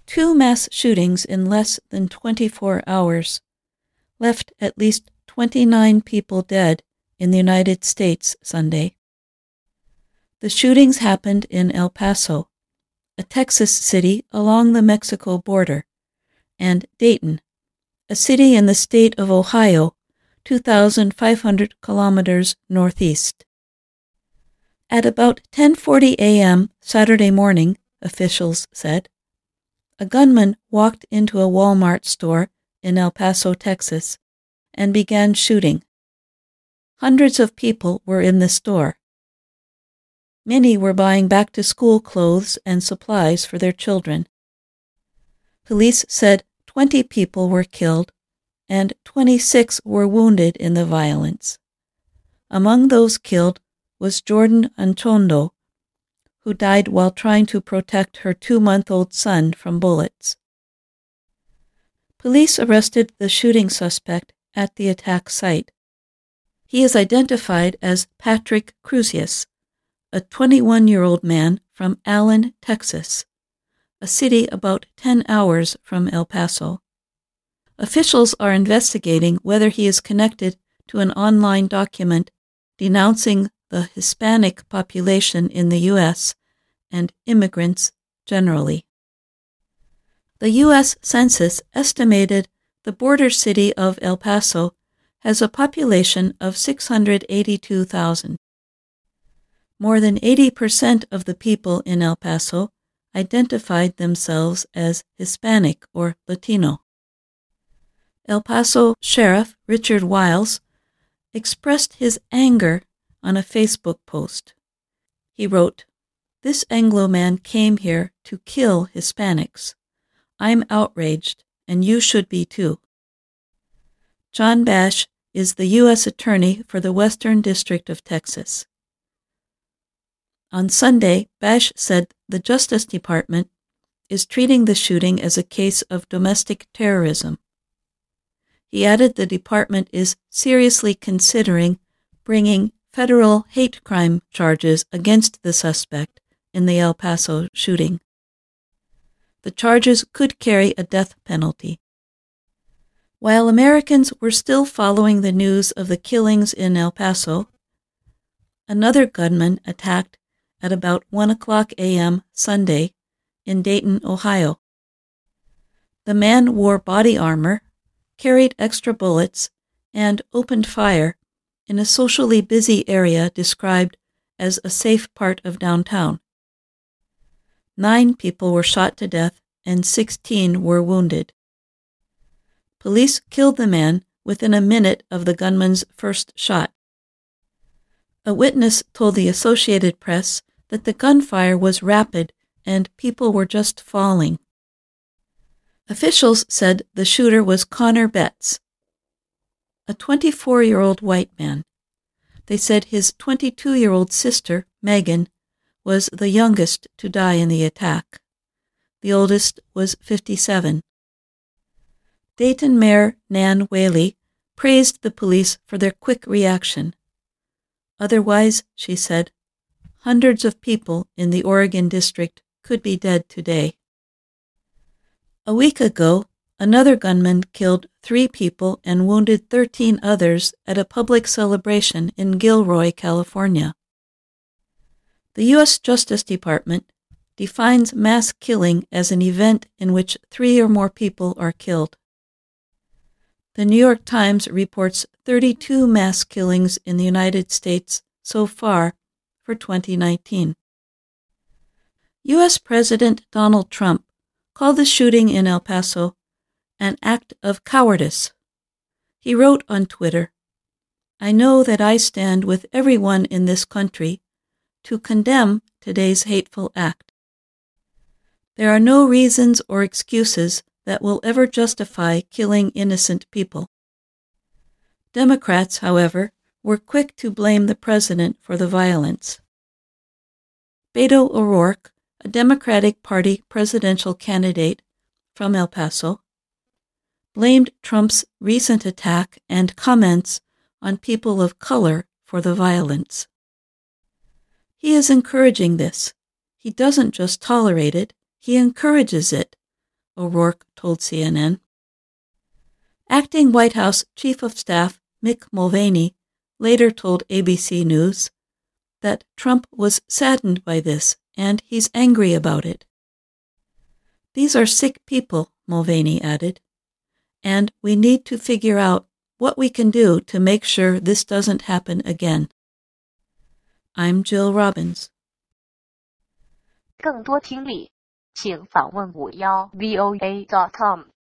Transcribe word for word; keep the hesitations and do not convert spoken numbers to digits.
Two mass shootings in less than twenty-four hours left at least twenty-nine people dead in the United States Sunday. The shootings happened in El Paso, a Texas city along the Mexico border, and Dayton, a city in the state of Ohio, two thousand five hundred kilometers northeast. At about ten forty a.m. Saturday morning, officials said, a gunman walked into a Walmart store in El Paso, Texas, and began shooting. Hundreds of people were in the store. Many were buying back-to-school clothes and supplies for their children. Police said twenty people were killed and twenty-six were wounded in the violence. Among those killed was Jordan Anchondo, who died while trying to protect her two-month-old son from bullets. Police arrested the shooting suspect at the attack site. He is identified as Patrick Crusius, a twenty-one-year-old man from Allen, Texas, a city about ten hours from El Paso. Officials are investigating whether he is connected to an online document denouncing the Hispanic population in the U S and immigrants generally. The U S Census estimated the border city of El Paso has a population of six hundred eighty-two thousand. More than eighty percent of the people in El Paso identified themselves as Hispanic or Latino. El Paso Sheriff Richard Wiles expressed his anger on a Facebook post. He wrote, "This Anglo man came here to kill Hispanics. I'm outraged, and you should be too." John Bash is the U S Attorney for the Western District of Texas. On Sunday, Bash said the Justice Department is treating the shooting as a case of domestic terrorism. He added the department is seriously considering bringing federal hate crime charges against the suspect in the El Paso shooting. The charges could carry a death penalty. While Americans were still following the news of the killings in El Paso, another gunman attacked at about one o'clock a.m. Sunday in Dayton, Ohio. The man wore body armor, carried extra bullets, and opened fire in a socially busy area described as a safe part of downtown. Nine people were shot to death and sixteen were wounded. Police killed the man within a minute of the gunman's first shot. A witness told the Associated Press that the gunfire was rapid and people were just falling. Officials said the shooter was Connor Betts, a twenty-four-year-old white man. They said his twenty-two-year-old sister, Megan, was the youngest to die in the attack. The oldest was fifty-seven. Dayton Mayor Nan Whaley praised the police for their quick reaction. Otherwise, she said, hundreds of people in the Oregon district could be dead today. A week ago, another gunman killed three people and wounded thirteen others at a public celebration in Gilroy, California. The U S Justice Department defines mass killing as an event in which three or more people are killed. The New York Times reports thirty-two mass killings in the United States so far for twenty nineteen. U S President Donald Trump called the shooting in El Paso an act of cowardice. He wrote on Twitter, "I know that I stand with everyone in this country to condemn today's hateful act. There are no reasons or excuses that will ever justify killing innocent people." Democrats, however, were quick to blame the president for the violence. Beto O'Rourke, a Democratic Party presidential candidate from El Paso, blamed Trump's recent attack and comments on people of color for the violence. He is encouraging this. He doesn't just tolerate it, he encourages it, O'Rourke told C N N. Acting White House Chief of Staff Mick Mulvaney later told A B C News that Trump was saddened by this and he's angry about it. These are sick people, Mulvaney added, and we need to figure out what we can do to make sure this doesn't happen again. I'm Jill Robbins. 更多听力，请访问五幺 V O A dot com。